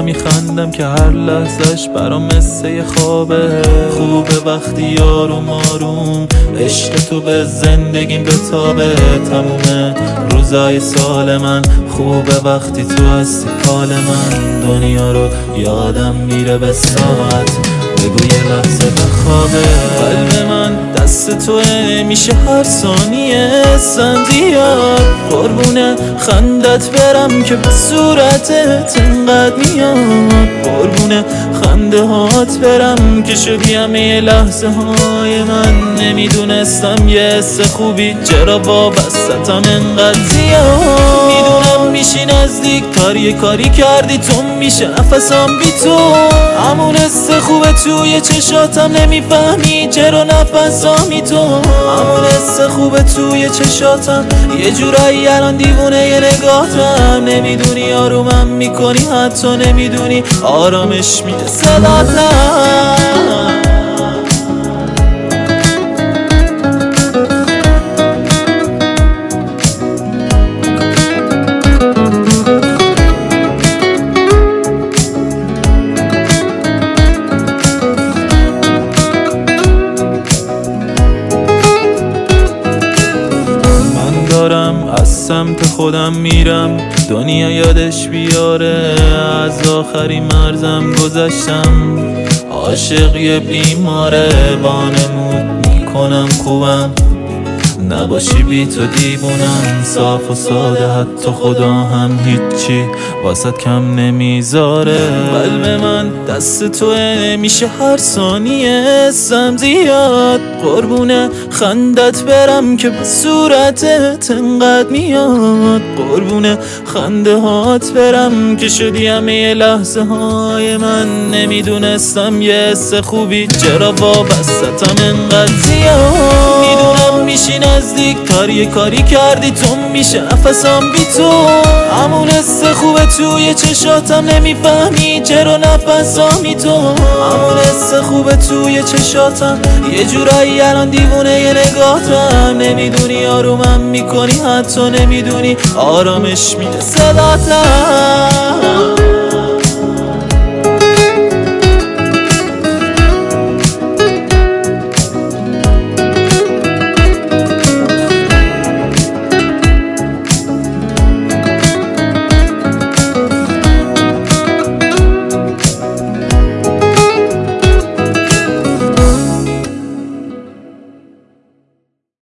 میخندم که هر لحظش برام مثل یه خوابه. خوبه وقتی آروم آروم عشق تو به زندگیم بتابه. تموم روزای سال من خوبه وقتی تو هستی حال من. دنیا رو یادم میره به ساعت، بگو یه لحظه بخوابه. قلب من دست توه، میشه هر ثانیه زیاد. قربونه خندت برم که به صورتت انقدر میاد. قربونه خنده هات برم که شدی همه لحظه های من. نمیدونستم یه حس خوبی چرا وابستم انقدر زیاد. میدونم میشی نزدیک تر یه کاری کردی تو، میشه نفسم بی تو. همون حس خوبه توی چشاتم، نمیفهمی چرا نفسامی تو. همون حس خوبه توی چشاتم، یه جورایی الان دیوونه یه نگاهتم. نمیدونی آرومم میکنی، حتی نمیدونی آرامش میده صداتم. از سمت خودم میرم، دنیا یادش بیاره از آخرین مرزم گذشتم. عاشق یه بیماره، وانمود میکنم خوبم نباشی بی تو دیوونم. صاف و ساده حتی خدا هم هیچی واسط کم نمیذاره. قلب من دست توه، میشه هر ثانیه حسم زیاد. قربونه خندت برم که به صورتت انقدر میاد. قربونه خنده هات برم که شدی همه لحظه های من. نمیدونستم یه حس خوبی چرا وابستم انقدر زیاد. میدونم میشی نزدیک تر یه کاری کردی تو، میشه نفسم بی تو. همون حس خوبه توی چشاتم، نمیفهمی چرا نفسامی تو. همون حس خوبه توی چشاتم، یه جورایی الان دیوونه یه نگاهتم. نمیدونی آرومم میکنی، حتی نمیدونی آرامش میده صداتم.